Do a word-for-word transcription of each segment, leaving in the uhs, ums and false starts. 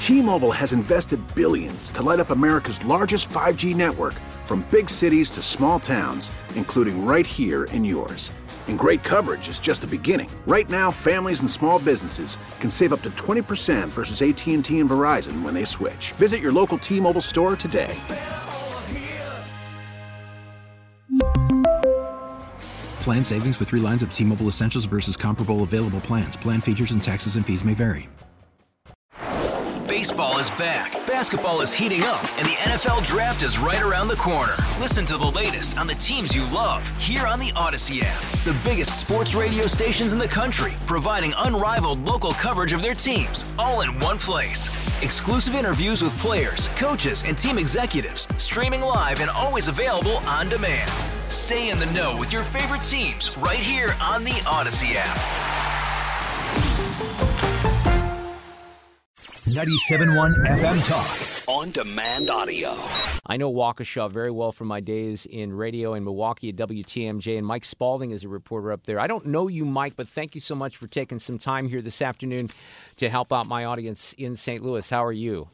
T-Mobile has invested billions to light up America's largest five G network, from big cities to small towns, including right here in yours. And great coverage is just the beginning. Right now, families and small businesses can save up to twenty percent versus A T and T and Verizon when they switch. Visit your local T-Mobile store today. Plan savings with three lines of T-Mobile Essentials versus comparable available plans. Plan features and taxes and fees may vary. Baseball is back, basketball is heating up, and the N F L Draft is right around the corner. Listen to the latest on the teams you love here on the Odyssey app. The biggest sports radio stations in the country, providing unrivaled local coverage of their teams, all in one place. Exclusive interviews with players, coaches, and team executives, streaming live and always available on demand. Stay in the know with your favorite teams right here on the Odyssey app. ninety-seven point one F M Talk. On demand audio. I know Waukesha very well from my days in radio in Milwaukee at W T M J, and Mike Spalding is a reporter up there. I don't know you, Mike, but thank you so much for taking some time here this afternoon to help out my audience in Saint Louis. How are you?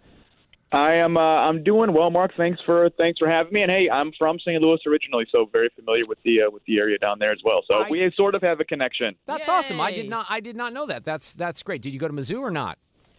I am. Uh, I'm doing well, Mark. Thanks for thanks for having me. And hey, I'm from Saint Louis originally, so very familiar with the uh, with the area down there as well. So I, we sort of have a connection. That's Yay. awesome. I did not. I did not know that. That's that's great. Did you go to Mizzou or not?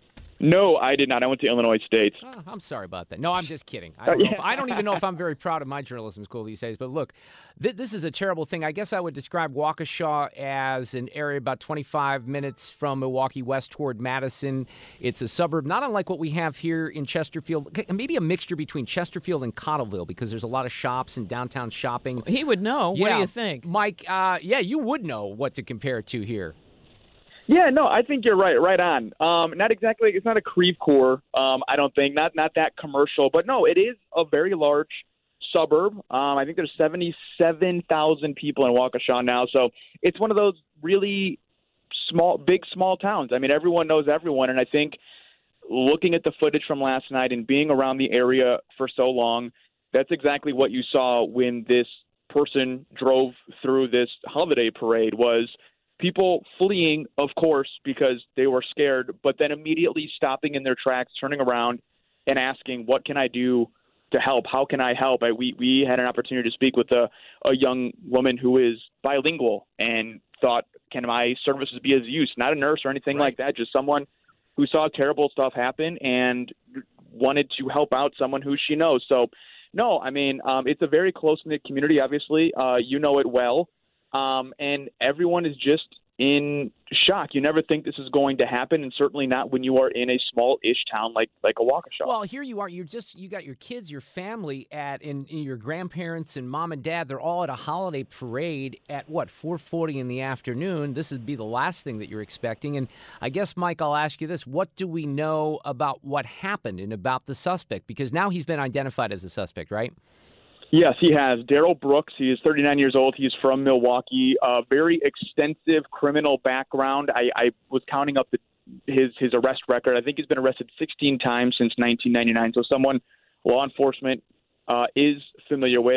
No, I did not. I went to Illinois State. Oh, I'm sorry about that. No, I'm just kidding. I don't, know if, I don't even know if I'm very proud of my journalism school these days. But look, th- this is a terrible thing. I guess I would describe Waukesha as an area about twenty-five minutes from Milwaukee west toward Madison. It's a suburb, not unlike what we have here in Chesterfield. Maybe a mixture between Chesterfield and Cottleville, because there's a lot of shops and downtown shopping. He would know. Yeah. What do you think? Mike, uh, yeah, you would know what to compare it to here. Yeah, no, I think you're right, right on. Um, not exactly. It's not a Creve Coeur. Um, I don't think not not that commercial, but no, it is a very large suburb. Um, I think there's seventy-seven thousand people in Waukesha now, so it's one of those really small, big, small towns. I mean, everyone knows everyone, and I think looking at the footage from last night and being around the area for so long, that's exactly what you saw when this person drove through this holiday parade. Was people fleeing, of course, because they were scared, but then immediately stopping in their tracks, turning around and asking, what can I do to help? How can I help? I, we, we had an opportunity to speak with a, a young woman who is bilingual and thought, can my services be of use? Not a nurse or anything Right. like that, just someone who saw terrible stuff happen and wanted to help out someone who she knows. So, no, I mean, um, it's a very close-knit community, obviously. Uh, you know it well. Um, and everyone is just in shock. You never think this is going to happen, and certainly not when you are in a small-ish town like like a Waukesha. Well, here you are. You're just you got your kids, your family at, and, and your grandparents and mom and dad. They're all at a holiday parade at what four forty in the afternoon. This would be the last thing that you're expecting. And I guess, Mike, I'll ask you this: what do we know about what happened and about the suspect? Because now he's been identified as a suspect, right? Yes, he has. Daryl Brooks. He is thirty-nine years old. He's from Milwaukee. A uh, very extensive criminal background. I, I was counting up the, his his arrest record. I think he's been arrested sixteen times since nineteen ninety-nine. So someone law enforcement uh, is familiar with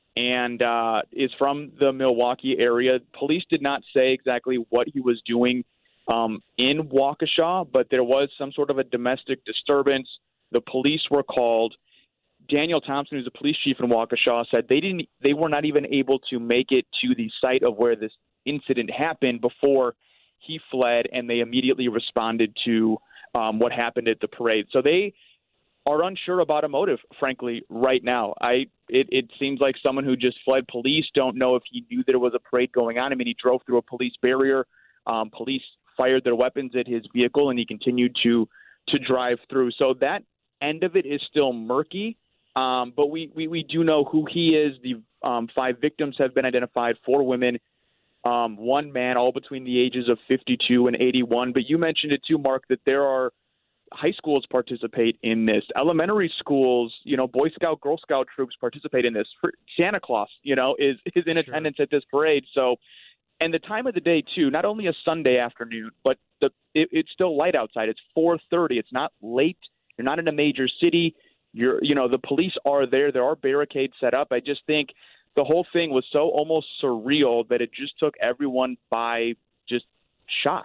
and uh, is from the Milwaukee area. Police did not say exactly what he was doing um, in Waukesha, but there was some sort of a domestic disturbance. The police were called. Daniel Thompson, who's the police chief in Waukesha, said they didn't, they were not even able to make it to the site of where this incident happened before he fled, and they immediately responded to um, what happened at the parade. So they are unsure about a motive, frankly, right now. I it, it seems like someone who just fled. Police don't know if he knew that there was a parade going on. I mean, he drove through a police barrier. Um, police fired their weapons at his vehicle, and he continued to to drive through. So that end of it is still murky. Um, but we, we, we do know who he is. The um, five victims have been identified, four women, um, one man, all between the ages of fifty-two and eighty-one. But you mentioned it too, Mark, that there are high schools participate in this. Elementary schools, you know, Boy Scout, Girl Scout troops participate in this. Santa Claus, you know, is, is in Sure. attendance at this parade. So, and the time of the day too, not only a Sunday afternoon, but the it, it's still light outside. It's four thirty. It's not late. You're not in a major city. You're, you know, the police are there. There are barricades set up. I just think the whole thing was so almost surreal that it just took everyone by just shock.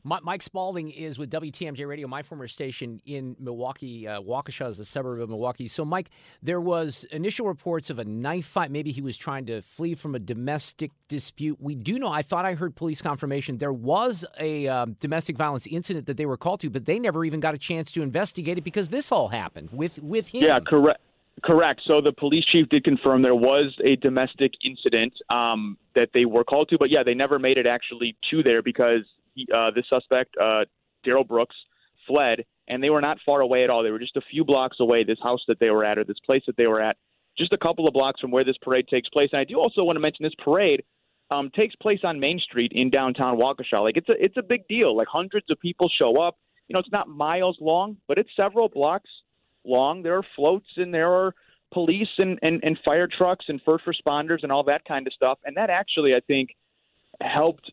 Mike Spalding is with W T M J Radio, my former station in Milwaukee. Uh, Waukesha is a suburb of Milwaukee. So, Mike, there was initial reports of a knife fight. Maybe he was trying to flee from a domestic dispute. We do know, I thought I heard police confirmation, there was a um, domestic violence incident that they were called to, but they never even got a chance to investigate it because this all happened with, with him. Yeah, correct. Correct. So the police chief did confirm there was a domestic incident um, that they were called to, but yeah, they never made it actually to there because he, uh, the suspect, uh, Darrell Brooks, fled, and they were not far away at all. They were just a few blocks away, this house that they were at or this place that they were at, just a couple of blocks from where this parade takes place. And I do also want to mention this parade um, takes place on Main Street in downtown Waukesha. Like it's a it's a big deal. Like hundreds of people show up. You know, it's not miles long, but it's several blocks long. There are floats and there are police and, and, and fire trucks and first responders and all that kind of stuff. And that actually, I think, helped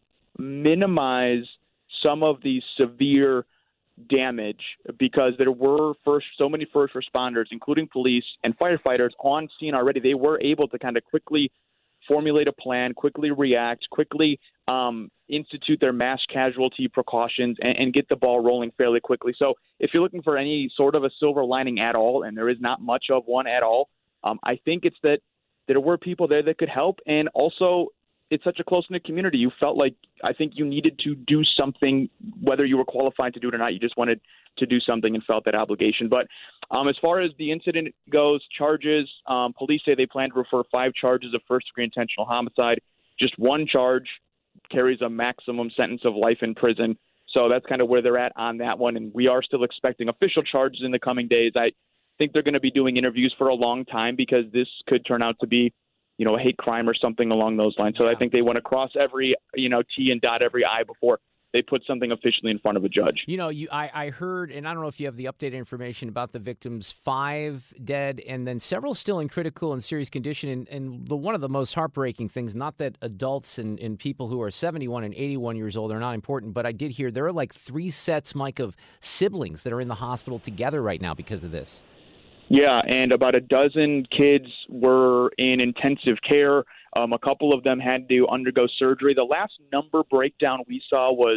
minimize some of the severe damage because there were first so many first responders, including police and firefighters, on scene already. They were able to kind of quickly formulate a plan, quickly react, quickly um, institute their mass casualty precautions, and, and get the ball rolling fairly quickly. So if you're looking for any sort of a silver lining at all, and there is not much of one at all, um, I think it's that there were people there that could help, and also it's such a close-knit community. You felt like I think you needed to do something, whether you were qualified to do it or not. You just wanted to do something and felt that obligation. But um, as far as the incident goes, charges, um, police say they plan to refer five charges of first-degree intentional homicide. Just one charge carries a maximum sentence of life in prison. So that's kind of where they're at on that one. And we are still expecting official charges in the coming days. I think they're going to be doing interviews for a long time because this could turn out to be, you know, a hate crime or something along those lines. So yeah. I think they want to cross every, you know, T and dot every I before they put something officially in front of a judge. You know, you I, I heard, and I don't know if you have the updated information about the victims, five dead and then several still in critical and serious condition. And, and the one of the most heartbreaking things, not that adults and, and people who are seventy-one and eighty-one years old are not important, but I did hear there are like three sets, Mike, of siblings that are in the hospital together right now because of this. Yeah, and about a dozen kids were in intensive care. Um, a couple of them had to undergo surgery. The last number breakdown we saw was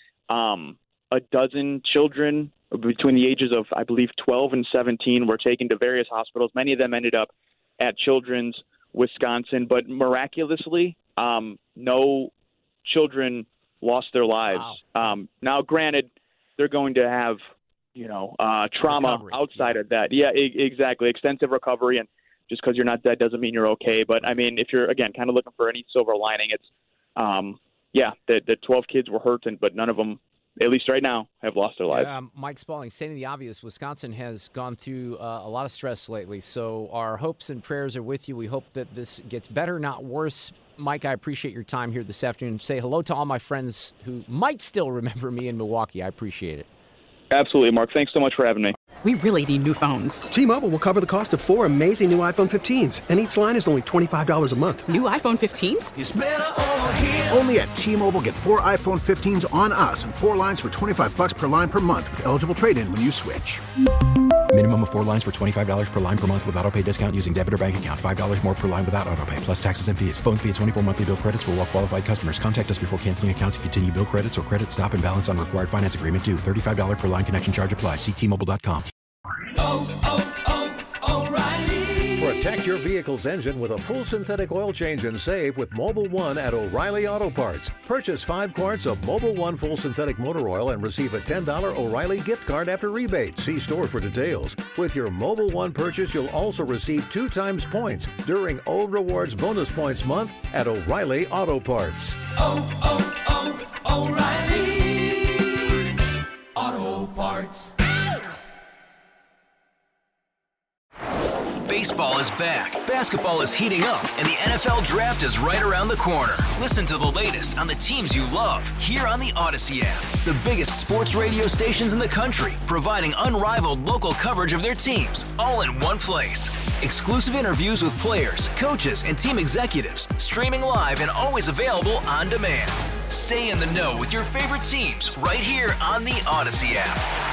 um, a dozen children between the ages of, I believe, twelve and seventeen were taken to various hospitals. Many of them ended up at Children's Wisconsin, but miraculously, um, no children lost their lives. Wow. Um, now, granted, they're going to have you know, uh, trauma recovery. outside yeah. of that. Yeah, e- exactly. Extensive recovery. And just because you're not dead doesn't mean you're okay. But, I mean, if you're, again, kind of looking for any silver lining, it's, um, yeah, the, the twelve kids were hurt, and, but none of them, at least right now, have lost their lives. Yeah, um, Mike Spalding, stating the obvious, Wisconsin has gone through uh, a lot of stress lately. So our hopes and prayers are with you. We hope that this gets better, not worse. Mike, I appreciate your time here this afternoon. Say hello to all my friends who might still remember me in Milwaukee. I appreciate it. Absolutely, Mark. Thanks so much for having me. We really need new phones. T-Mobile will cover the cost of four amazing new iPhone fifteens, and each line is only twenty-five dollars a month. New iPhone fifteens? It's better over here. Only at T-Mobile, get four iPhone fifteens on us and four lines for twenty-five dollars per line per month with eligible trade-in when you switch. Minimum of four lines for twenty-five dollars per line per month with autopay discount using debit or bank account. five dollars more per line without autopay, plus taxes and fees. Phone fee at twenty-four monthly bill credits for well-qualified customers. Contact us before canceling account to continue bill credits or credit stop and balance on required finance agreement due. thirty-five dollars per line connection charge applies. See T Mobile dot com. Oh, oh, oh, O'Reilly. Protect your vehicle's engine with a full synthetic oil change and save with Mobil one at O'Reilly Auto Parts. Purchase five quarts of Mobil one full synthetic motor oil and receive a ten dollars O'Reilly gift card after rebate. See store for details. With your Mobil one purchase, you'll also receive two times points during O Rewards Bonus Points Month at O'Reilly Auto Parts. Oh, oh, oh, O'Reilly Auto Parts. Baseball is back, basketball is heating up, and the N F L Draft is right around the corner. Listen to the latest on the teams you love here on the Odyssey app. The biggest sports radio stations in the country, providing unrivaled local coverage of their teams, all in one place. Exclusive interviews with players, coaches, and team executives, streaming live and always available on demand. Stay in the know with your favorite teams right here on the Odyssey app.